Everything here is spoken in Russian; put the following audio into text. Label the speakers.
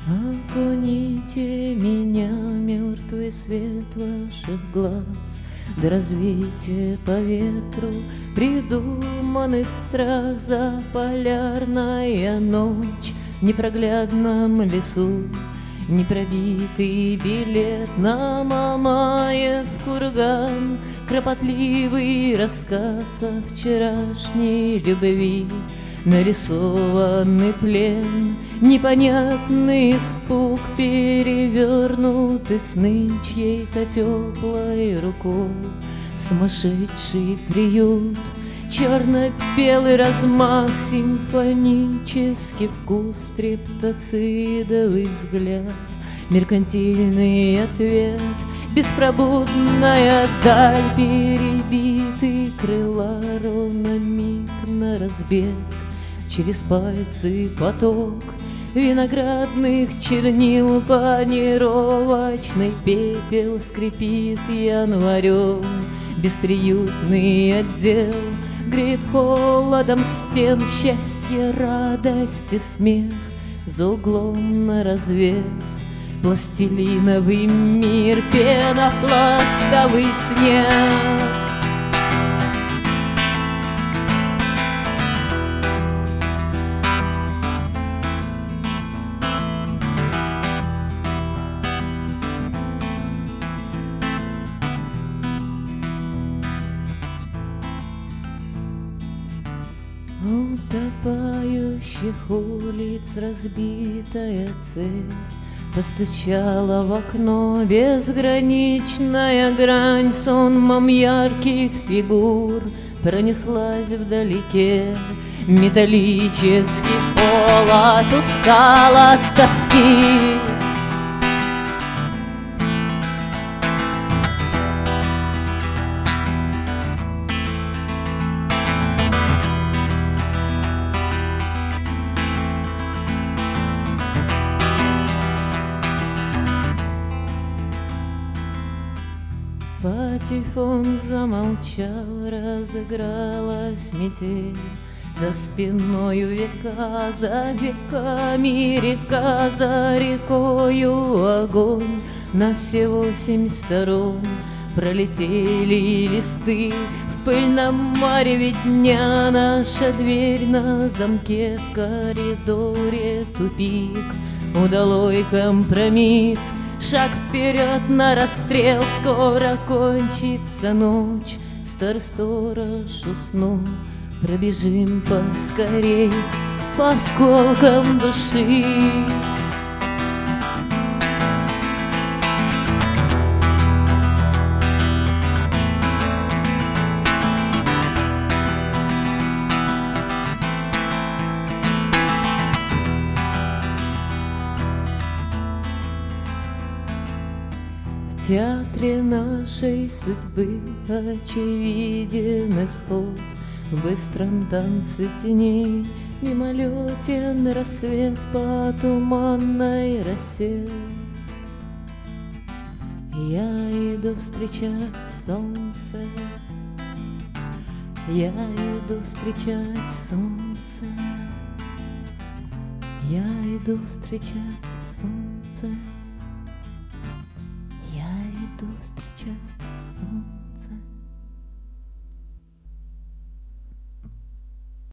Speaker 1: Окуните меня, мертвый свет ваших глаз, до развития по ветру придуманный страх. За полярная ночь в непроглядном лесу, непробитый билет на Мамаев курган, кропотливый рассказ о вчерашней любви, нарисованный плен, непонятный испуг, перевернуты сны чьей-то теплой рукой, сумасшедший приют, черно-белый размах, симфонический вкус, стрептоцидовый взгляд, меркантильный ответ, беспробудная даль, перебитый крыла, ровно миг на разбег, через пальцы поток виноградных чернил, панировочный пепел скрипит январем, бесприютный отдел греет холодом стен, счастье, радость и смех за углом на развес, пластилиновый мир, пенопластовый снег. Утопающих улиц разбитая цель постучала в окно, безграничная грань сонмом ярких фигур пронеслась вдалеке. Металлический холод устал от тоски. Патефон замолчал, разыгралась метель, за спиною века, за веками река, за рекою огонь. На все 8 сторон пролетели листы, в пыльном мареве дня наша дверь на замке, в коридоре тупик, удалой компромисс. Шаг вперед на расстрел, скоро кончится ночь. Старый сторож уснул, пробежим поскорей по осколкам души. В театре нашей судьбы очевиден исход, в быстром танце теней мимолетен рассвет по туманной росе. Я иду встречать солнце, я иду встречать солнце, я иду встречать солнце.